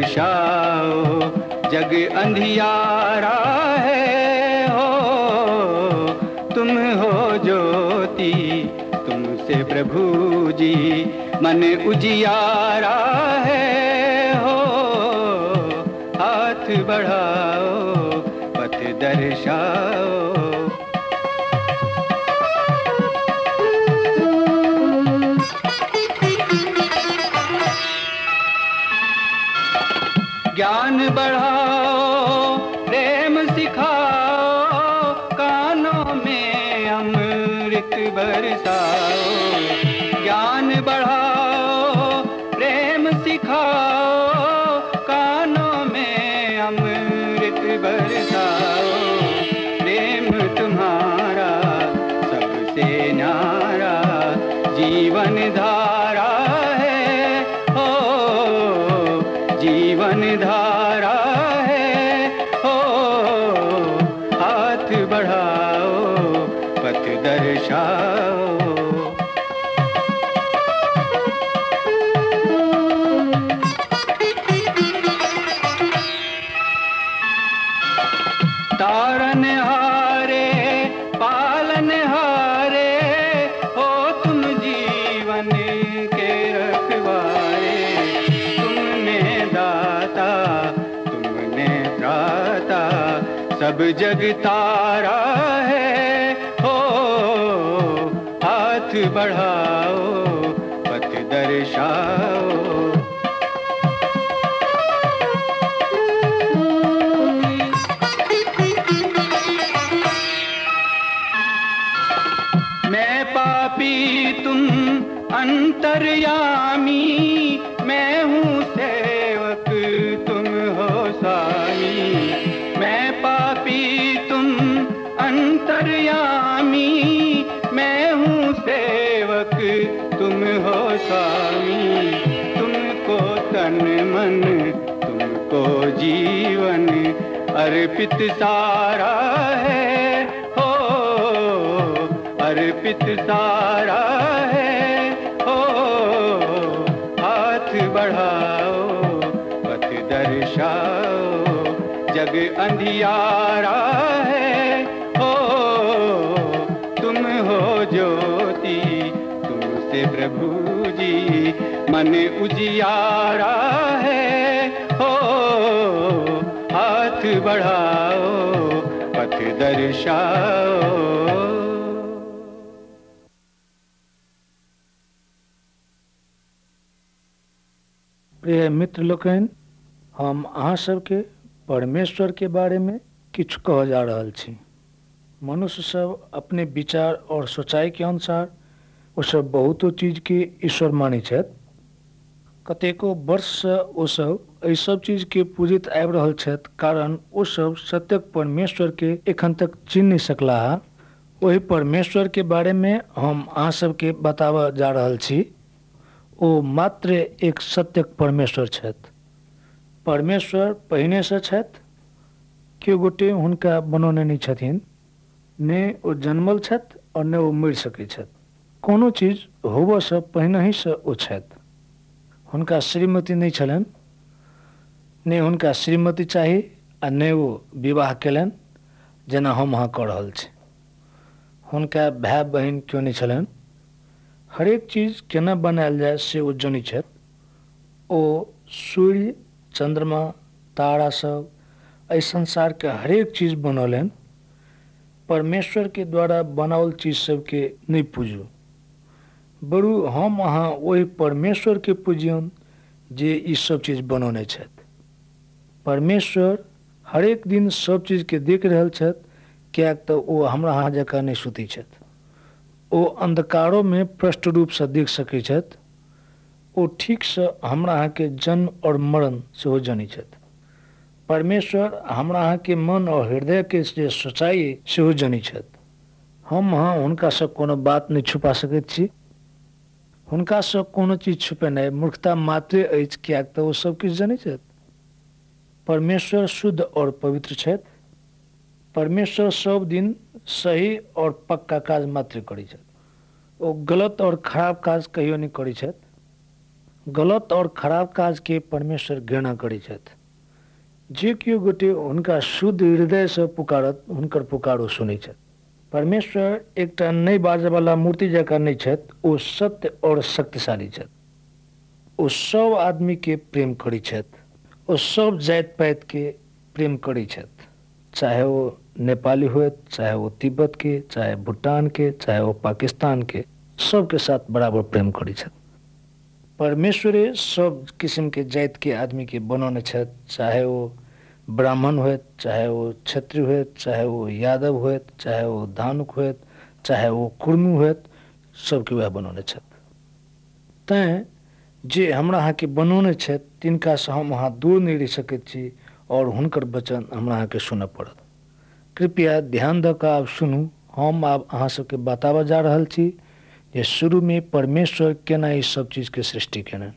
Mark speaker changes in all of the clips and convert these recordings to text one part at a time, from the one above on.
Speaker 1: दर्शाओ, जग अंधियारा है हो, तुम हो ज्योति, तुमसे प्रभु जी मन उजियारा है हो, हाथ बढ़ाओ पथ दर्शाओ। ज्ञान बढ़ाओ, प्रेम सिखाओ, कानों में अमृत बरसाओ। ज्ञान बढ़ाओ, प्रेम सिखाओ, कानों में अमृत बरसाओ। प्रेम तुम्हारा सबसे न्यारा जीवन धारा है हो, जीवन धारा है हो, हाथ बढ़ाओ पथ दर्शाओ। तारन हारे पालन हारे हो, तुम जीवन के रखवारे। तुमने दाता तुमने त्राता, सब जग तारा है हो, हाथ बढ़ाओ पथ दर्शाओ। मैं पापी तुम अंतर्यामी, मैं हूँ सेवक तुम हो स्वामी। मैं पापी तुम अंतर्यामी, मैं हूँ सेवक तुम हो स्वामी। तुमको तन मन तुमको जीवन अर्पित सारा है हो, अर्पित सारा है हो, हाथ बढ़ाओ पथ दर्शाओ। जग अंधियारा है हो, तुम हो ज्योति, तुमसे प्रभु जी मन उजियारा है हो, हाथ बढ़ाओ पथ दर्शाओ।
Speaker 2: प्रिय मित्र लोकनि, हम अहाँ सबके परमेश्वर के बारे में किछु कह जा रहल छी। मनुष्य सब अपने विचार और सोचाई के अनुसार ओ सब बहुतो चीज के ईश्वर मानै छथि। कतेको वर्ष से ओ सब एहि सब चीज के पूजित आबि रहल छथि, कारण ओ सब सत्यक परमेश्वर के एखन तक चिन्ह नहीं सकला। ओहि परमेश्वर के बारे में हम अहाँ सबके बताबऽ जा रहल छी। ओ मात्र एक सत्यक परमेश्वर छथि। परमेश्वर पहिने से छथि, केओ गोटे हुनका बनौने नहीं छथिन, ने ओ जन्मल छथि और ने ओ मरि सकै छथि। कोनो चीज होबऽ से पहिने ही से ओ छथि। हुनका श्रीमती नहीं छलनि, ने हुनका श्रीमती चाही आ ने ओ विवाह केलनि, जेना हम अहाँ कऽ रहल छी। हुनका भाई बहिन केओ नहीं छलनि। हरेक चीज केना बनायल जाए से ओ जनै छथि। ओ सूर्य चंद्रमा तारा सब एहि संसार के हरेक चीज बनौलनि। परमेश्वर के द्वारा बनावल चीज सबके नहीं पूजू, बरु हम अहाँ वही परमेश्वर के पूजियन जे ई सब चीज बनौने छथि। परमेश्वर हरेक दिन सब चीज के देख रहल छथि, कियाक तऽ ओ हमरा अहाँ जकाँ नहीं सुतै छथि। ओ अंधकारों में प्रष्ट रूप से देख सकै छथि। ओ ठीक से हमरा अहाँ के जन्म और मरण सेहो जानै छथि। परमेश्वर हमरा अहाँ के मन और हृदय के जे सोचाई सेहो जानै छथि। हम अहाँ हुनका से कोनो बात नहीं छुपा सकैत छी। हुनका से कोनो चीज छुपेनाइ मूर्खता मात्रे अछि, कियाक तऽ ओ सब किछु जानै छथि। परमेश्वर शुद्ध और पवित्र छथि। परमेश्वर सब दिन सही और पक्का काज मात्र करै छथि। ओ गलत और खराब काज कहियो नहीं करै छथि। गलत और खराब काज के परमेश्वर घृणा करै छथि। जे केओ गोटे हुनका शुद्ध हृदय से पुकारत हुनकर पुकारो सुनै छथि। परमेश्वर एकटा नहि बाजैवाला मूर्ति जकाँ नहि छथि, ओ सत्य और शक्तिशाली छथि। ओ सब आदमी के प्रेम करै छथि, ओ सब जाति पाति के प्रेम करै छथि, चाहे वो नेपाली हो, चाहे वो तिब्बत के, चाहे भूटान के, चाहे वो पाकिस्तान के, सबके साथ बराबर प्रेम करै छथि। परमेश्वरे सब किस्म के जाति के आदमी के बनौने छथि, चाहे वो ब्राह्मण हो, चाहे वो क्षत्रिय हो, चाहे वो यादव हो, चाहे वो धानुक हो, चाहे वो कुर्मी हो, सबके वह बनौने छथि। तैं जे हमरा अहाँ के बनौने छथि तिनका से हम अहाँ दूर नहीं रह सकैत छी और हुनकर वचन हमरा अहाँ के सुनऽ पड़त। कृपया ध्यान दऽ कऽ आब सुनू, हम आब अहाँ सबके बताबऽ जा रहल छी जे शुरू में परमेश्वर केना ई सब चीज के सृष्टि केने।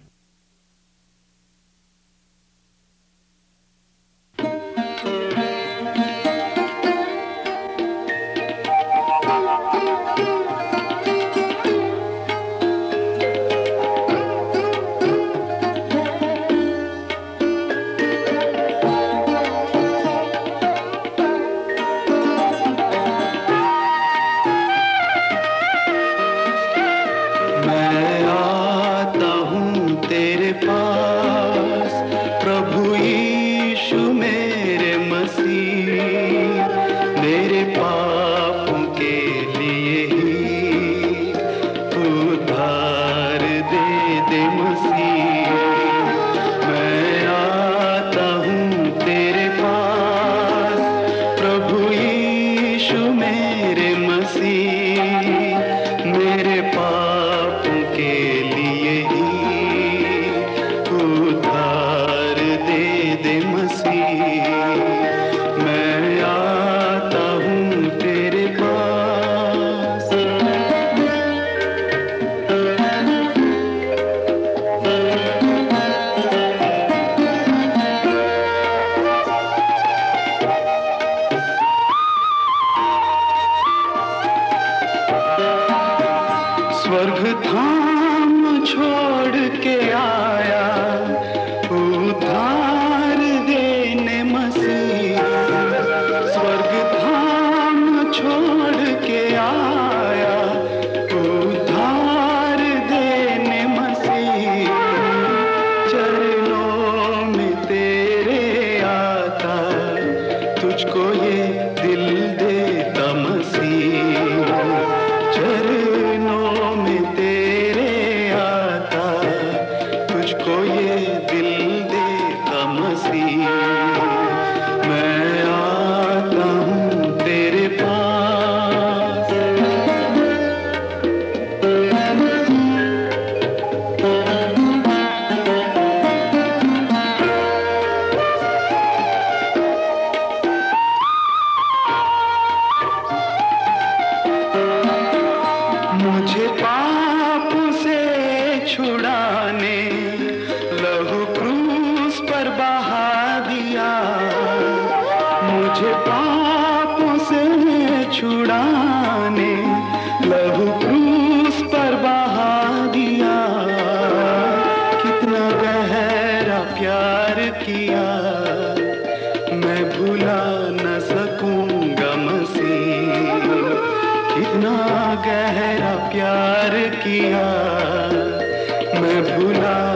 Speaker 1: गहरा प्यार किया मैं भुला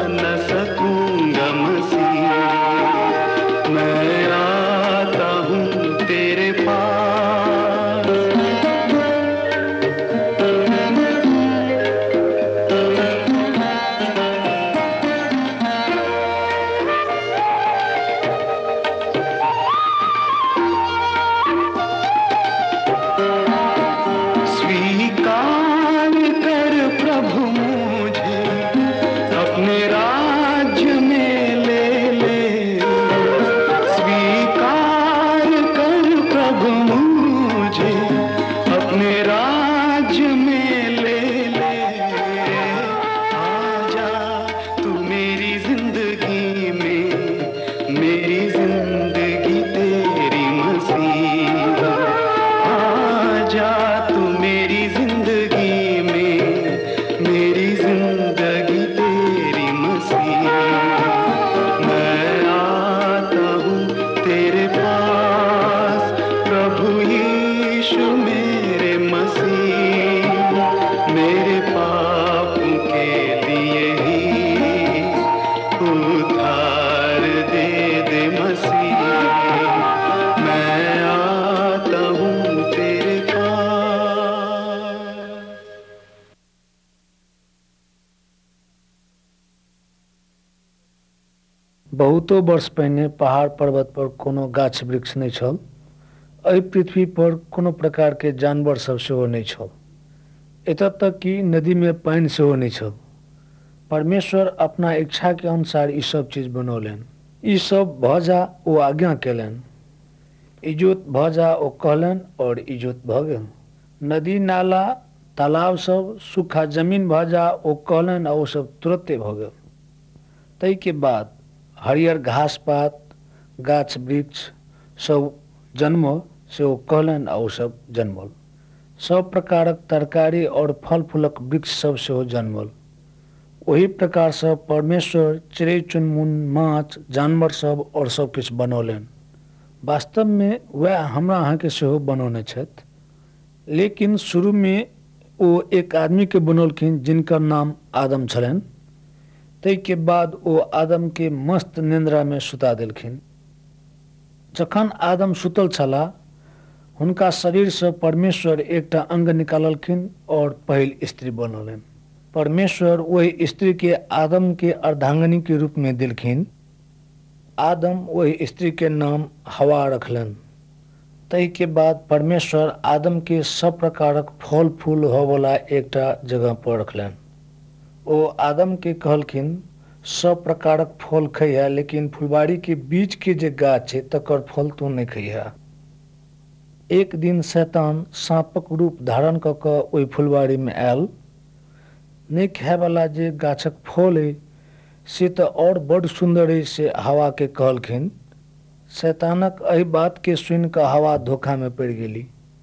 Speaker 2: बहुतो वर्ष पहिने पहाड़ पर्वत पर कोनो गाछ वृक्ष नहीं छल। एहि पृथ्वी पर कोनो प्रकार के जानवर सब सेहो नहीं छल। एतऽ तक कि नदी में पानि सेहो नहीं छल। परमेश्वर अपना इच्छा के अनुसार ई सब चीज बनौलनि। ई सब भऽ जा ओ आज्ञा केलनि, इजोत भऽ जा ओ कहलनि और इजोत भऽ गेल। नदी नाला तालाब सब सूखा जमीन भऽ जा ओ कहलनि और ओ सब तुरते भऽ गेल। ताहि के बाद हरियर घास पात गाछ वृक्ष सब जन्मल से ओ कहलनि और ओ सब जन्मल। सब प्रकारक तरकारी और फल फूलक वृक्ष सब सेहो जन्मल। वही प्रकार से परमेश्वर चिड़ै चुनमुन माछ जानवर सब और सब किछु बनौलनि। वास्तव में वह हमरा अहाँके सेहो बनौने छथि, लेकिन शुरू में ओ एक आदमी के बनौलखिन जिनकर नाम आदम छलनि। ताहि के बाद ओ आदम के मस्त निंद्रा में सुता देलखिन। जखन आदम सुतल छलाह, हुनका शरीर से परमेश्वर एकटा अंग निकाललखिन और पहिल स्त्री बनौलनि। परमेश्वर वही स्त्री के आदम के अर्धांगिनी के रूप में देलखिन। आदम वही स्त्री के नाम हवा रखलन। ताहि के बाद परमेश्वर आदम के सब प्रकारक फल फूल होवला एकटा जगह पर रखलन। ओ आदम के कहलखिन सब प्रकारक फल खइहा, लेकिन फुलबाड़ी के बीच के जे गाछ है तकर फल तू नहीं खइहा। एक दिन शैतान सांपक रूप धारण क के ओहि फुलबाड़ी में आयल। नहीं खाए वाला जे गाछक फल है से तो और बड़ सुंदर है से हवा के कहलखिन। शैतानक एहि बात के सुन के हवा धोखा में पड़ गेली।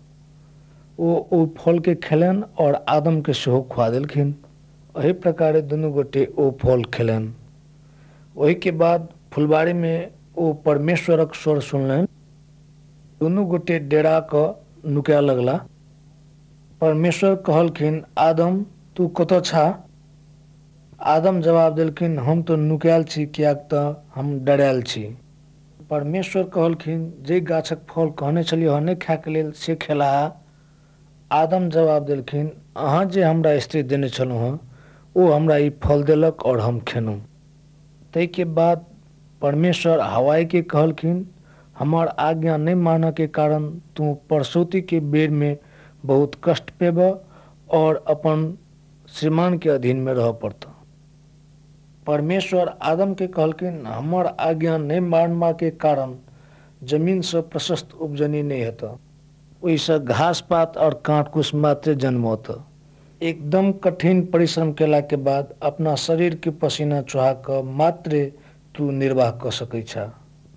Speaker 2: ओ फल के खेलन और आदम के सेहो खुआ देलखिन। एहि प्रकारे दुनू गोटे ओ फल खेलन। ओहि के बाद फुलबाड़ी में ओ परमेश्वरक स्वर सुनलनि। दुनू गोटे डेरा क नुकाए लगला। परमेश्वर कहलखिन, आदम तू कतऽ छा? आदम जवाब देलखिन, हम तो नुकायल छी, कियाक तऽ हम डरायल छी। परमेश्वर कहलखिन, जे गाछक फल कहने छलियै नहि खायके लेल से खेलाहा? आदम जवाब देलखिन, अहाँ जे हमरा स्त्री देने छलहुँ हँ ओ हमरा ई फल देलक और हम खेलहुँ। ताहि के बाद परमेश्वर हवाई के कहलखिन, हमार आज्ञा नहीं मानने के कारण तू परसौती के बेर में बहुत कष्ट पेब और अपन श्रीमान के अधीन में रह पड़ता। परमेश्वर आदम के कहलखिन, हमार आज्ञा नहीं मानवा के कारण जमीन से प्रशस्त उपजनी नहीं होता। ओइसे घास पात और कांट कुछ मात्र जन्म होता। एकदम कठिन परिश्रम केला के बाद अपना शरीर के पसीना चुहा कर मात्र तू निर्वाह कर सकै छा।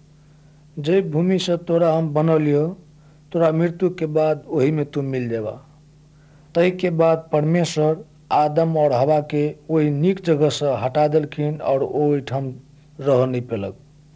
Speaker 2: जे भूमि से तोरा हम बनौलियो, तोरा मृत्यु के बाद वही में तू मिल जावा। तय के बाद परमेश्वर आदम और हवा के वही नीक जगह से हटा देलखिन और ओहिठाम रह नहीं पेलक।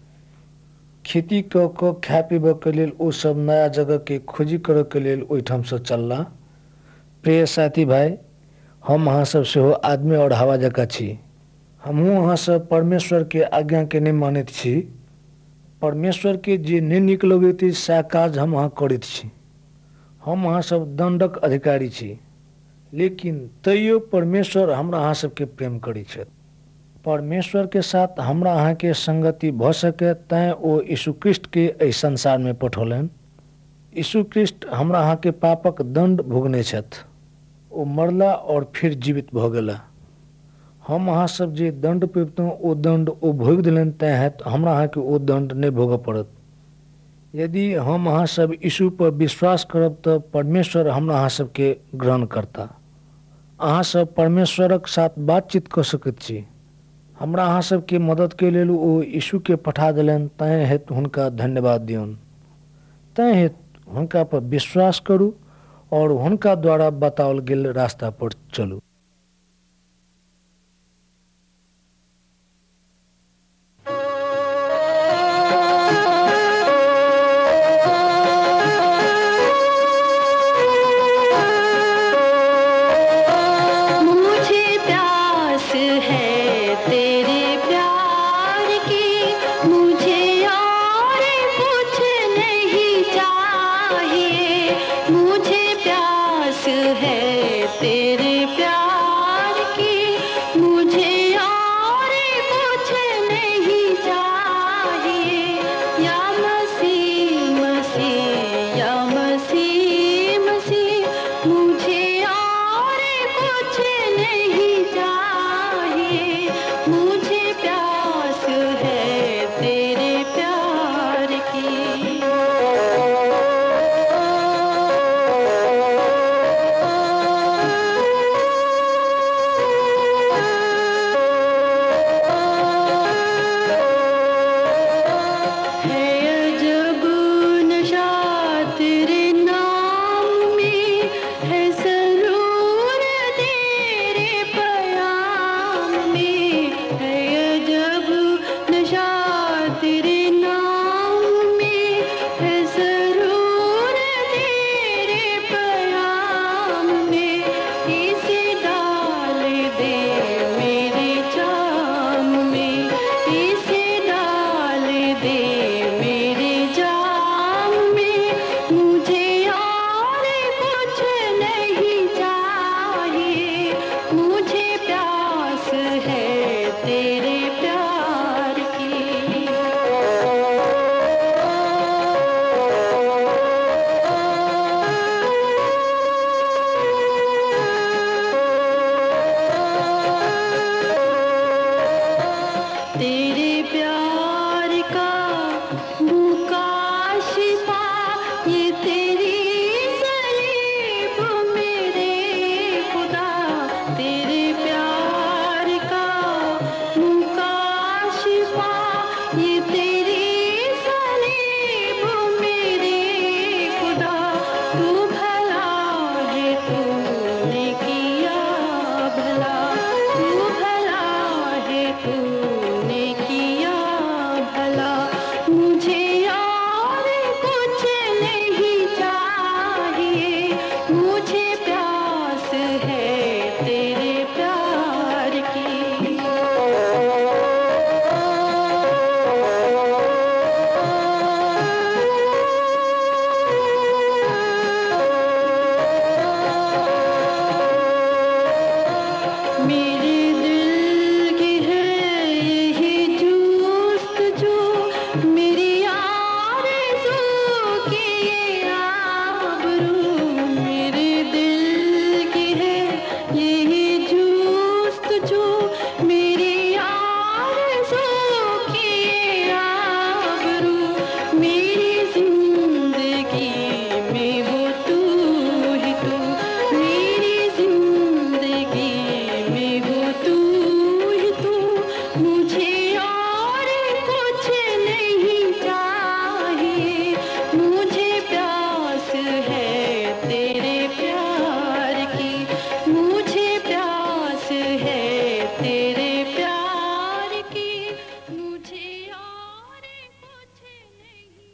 Speaker 2: खेती क खाए पीबे के लेल ओ सब नया जगह के खोजी करे के लेल ओहिठाम से चलला। प्रिय साथी भाई, हम अहाँ सब सेहो आदमी और हवा जकाँ छी। हमहूँ अहाँ सब परमेश्वर के आज्ञा के नहीं मानैत छी। परमेश्वर के जे नहीं नीक लगैत अछि सएह काज हम अहाँ करैत छी। हम अहाँ सब दंडक अधिकारी छी, लेकिन तैयो परमेश्वर हमरा अहाँ सबके प्रेम करै छथि। परमेश्वर के साथ हमरा अहाँ के संगति भ सके तैं ओ यीशु ख्रिस्ट के एहि संसार में पठौलनि। यीशु ख्रिस्ट हमरा अहाँ के पापक दंड भोगने छथि। ओ मरला और फिर जीवित भ गेला। हम अहाँ सब जे दंड पबितौं ओ दंड ओ भोग देलनि, तैं हेतु हमरा अहाँ के ओ दंड नहीं भोगऽ पड़त। यदि हम अहाँ सब यीशु पर विश्वास करब तऽ परमेश्वर हमरा अहाँ सबके ग्रहण करता। अहाँ सब परमेश्वरक साथ बातचीत कर सकैत छी। हमरा अहाँ सबके मदद के लेल ओ यीशु के पठा देलनि, तैं हेतु हुनका धन्यवाद दियौन। तैं हेतु हुनका पर विश्वास करू और हुनका द्वारा बताओल गेल रास्ता पर चलू।
Speaker 3: मुझे प्यास है तेरे प्यार तेरे प्यार का मुकाशिफा, ये तेरी सलीब मेरे खुदा, तेरे प्यार का मुकाशिफा, ये तेरी सलीब मेरे खुदा। तू भला है, तूने किया भला, तू भला है, तूने किया भला। मुझे और कुछ नहीं चाहिए, मुझे प्यास है तेरे प्यार की। मेरे दिल की है यही जुस्तजू, मेरी आरज़ू की ये आबरू। मेरे दिल की है यही जुस्तजू, मेरी आरज़ू की ये आबरू। मेरी जिंदगी में हो तू ही तू, मेरी जिंदगी में हो तू ही तू। मुझे और कुछ नहीं चाहिए, मुझे प्यास है तेरे प्यार की, मुझे प्यास है तेरे प्यार की, मुझे और कुछ नहीं चाहिए।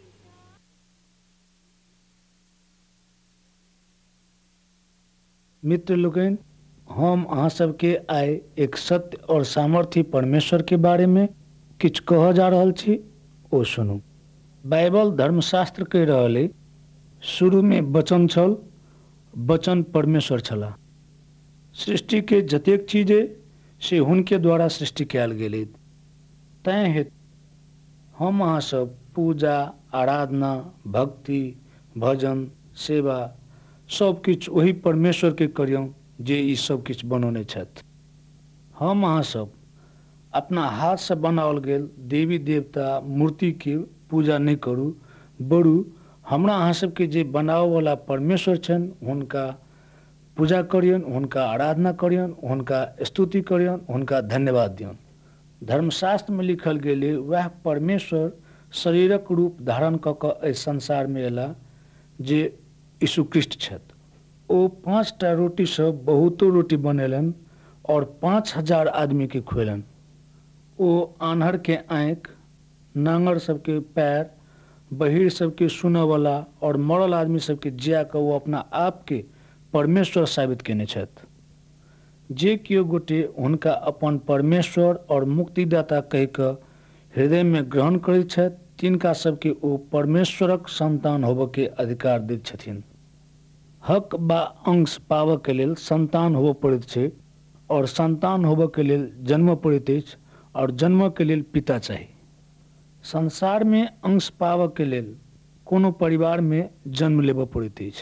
Speaker 2: मित्र लोगन, हम अहाँ सबके आइ एक सत्य और सामर्थ्य परमेश्वर के बारे में किछु कह जा रहल छी, ओ सुनू। बाइबल धर्मशास्त्र कहि रहल अइ, शुरू में वचन छल, वचन परमेश्वर छला। सृष्टि के जतेक चीज अइ से हुनके द्वारा सृष्टि कयल गेल अइ। तैं हेतु हम अहाँ सब पूजा, आराधना, भक्ति, भजन, सेवा सब किछु वही परमेश्वर के करियौ जे ई सब किछु बनौने छथि। हम अहाँ सब अपना हाथ से बनाओल गेल देवी देवता मूर्ति के पूजा नहीं करू, बरु हमरा अहाँ सबके जे बनाओ वाला परमेश्वर छनि हुनका पूजा करियन, हुनका आराधना करियन, हुनका स्तुति करियन, हुनका धन्यवाद दियन। धर्मशास्त्र में लिखल गेल वह परमेश्वर शरीरक रूप धारण कऽ कऽ एहि संसार में एला जे यीशु ख्रिस्ट छथि। ओ 5टा रोटी से बहुतो रोटी बनेलन और 5000 आदमी के खुएलन। ओ आन्हर के आँख, नांगर सबके पैर, बहिर सबके सुनऽ वाला और मरल आदमी सबके जिया कऽ वो अपना आप के परमेश्वर साबित केने छथि। जे कियो गोटे हुनका अपन परमेश्वर और मुक्तिदाता कहि कऽ हृदय में ग्रहण करैत छथि, तिनका सबके ओ परमेश्वरक संतान होबऽ के अधिकार दैत छथिन। हक बा अंश पाबऽ के लेल संतान होबऽ पड़ैत छै, और संतान होबऽ के लेल जन्म पड़ैत अछि, और जन्म के लेल पिता चाही। संसार में अंश पाबऽ के लेल कोनो परिवार में जन्म लेबऽ पड़ैत अछि।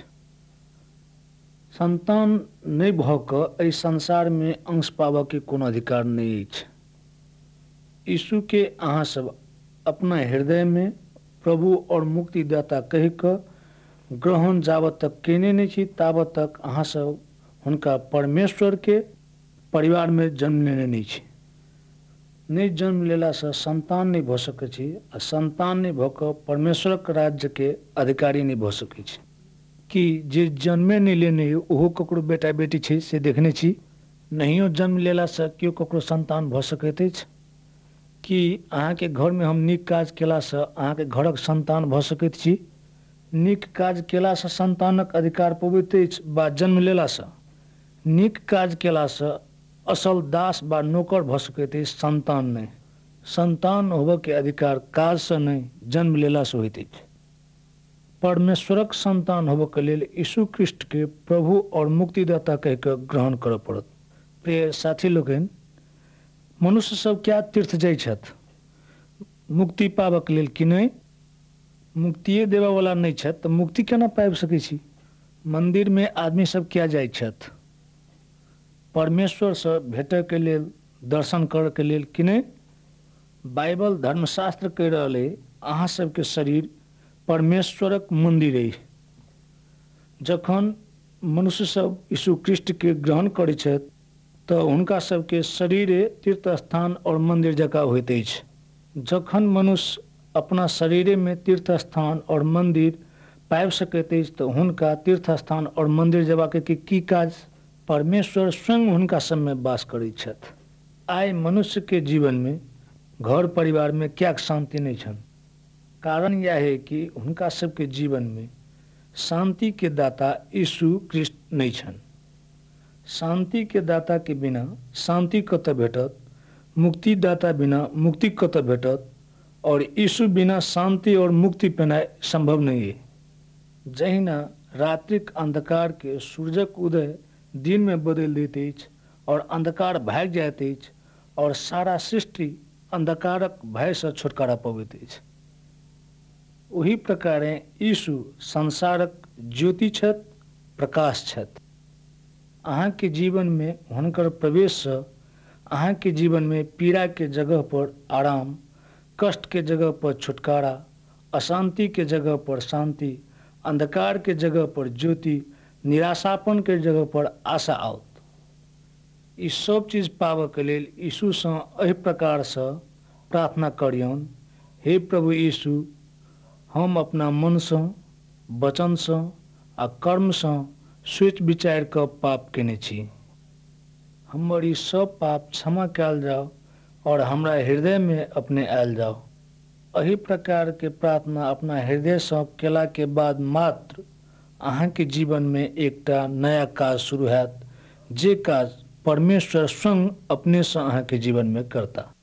Speaker 2: संतान नहीं भऽ कऽ एहि संसार में अंश पाबऽ के कोनो अधिकार नहीं अछि। यीशु के अहाँ सब अपना हृदय में प्रभु और मुक्तिदाता कहि कऽ ग्रहण जाबत तक केने नहीं छी, ताबत तक अहाँ सब हुनका परमेश्वर के परिवार में जन्म लेने नहीं छी। नहीं जन्म लेला से संतान नहीं भऽ सकै छी, आ संतान नहीं भऽ कऽ परमेश्वरक राज्य के अधिकारी नहीं भऽ सकै छी। कि जे जन्मे नहीं लेने ओहो ककरो बेटा बेटी छै से देखने छी। नहियो जन्म लेला से केओ ककरो संतान भऽ सकैत अछि। कि अहाँ के घर में हम नीक काज केला से अहाँ के घरक संतान भऽ सकैत छी। नीक काज केला से संतानक अधिकार पबैत अछि बा जन्म लेला से। नीक काज केला से असल दास बा नौकर भऽ सकैत अछि, संतान नहीं। संतान होबऽ के अधिकार काज से नहीं, जन्म लेला से होइत अछि। परमेश्वरक संतान होबऽ के लेल यीशु ख्रिस्ट के प्रभु और मुक्तिदाता कहि कऽ ग्रहण करऽ पड़त। प्रिय साथी लोगन, मनुष्य सब क्या तीर्थ जाइ छथि मुक्ति पाबऽ के लेल कि नहीं? मुक्तिये देबऽ वाला नहीं छथि तऽ मुक्ति केना पाबि सकै छी? मंदिर में आदमी सब क्या जाइ छथि परमेश्वर से भेटऽ के लेल, दर्शन करऽ के लेल कि नहीं? बाइबल धर्मशास्त्र कह रहे अहाँ सबके शरीर परमेश्वरक मंदिर है। जखन मनुष्य सब यीशु ख्रिस्ट के ग्रहण करै छथि तऽ हुनका सबके शरीरे तीर्थ स्थान और मंदिर जकाँ होइत अछि। जखन मनुष्य अपना शरीरे में तीर्थ स्थान और मंदिर पाबि सकैत अछि तऽ हुनका तीर्थ स्थान और मंदिर जेबाक की काज? परमेश्वर स्वयं हुनका सब में वास करैत छथि। आइ मनुष्य के जीवन में घर परिवार में कियाक शांति नहीं छन? कारण यह है कि हुनका सबके जीवन में शांति के दाता यीशु ख्रिस्ट नहीं छन। शांति के दाता के बिना शांति कतऽ भेटत? मुक्ति दाता बिना मुक्ति कतऽ भेटत? और यीशु बिना शांति और मुक्ति पेनाइ संभव नहीं है। जहिना रात्रिक अंधकार के सूर्यक उदय दिन में बदल दैत अछि और अंधकार भाग जाइत अछि और सारा सृष्टि अंधकारक भय से छुटकारा पबैत अछि, ओही प्रकारे यीशु संसारक ज्योति छथि, प्रकाश छथि। अहाँ के जीवन में हुनकर प्रवेश से अहाँ के जीवन में पीड़ा के जगह पर आराम, कष्ट के जगह पर छुटकारा, अशांति के जगह पर शांति, अंधकार के जगह पर ज्योति, निराशापन के जगह पर आशा आओत। ई सब चीज पाबऽ के लेल यीशु से एहि प्रकार से प्रार्थना करियौन, हे प्रभु यीशु, हम अपना मन से, वचन से आ कर्म से सोच विचार के पाप केने छी। हमर ई सब पाप क्षमा कयल जाओ और हमरा हृदय में अपने आयल जाओ। एही प्रकार के प्रार्थना अपना हृदय से केला के बाद मात्र अहाँ के जीवन में एकटा नया काज शुरू हैत, जे काज परमेश्वर स्वयं अपने से अहाँ के जीवन में करता।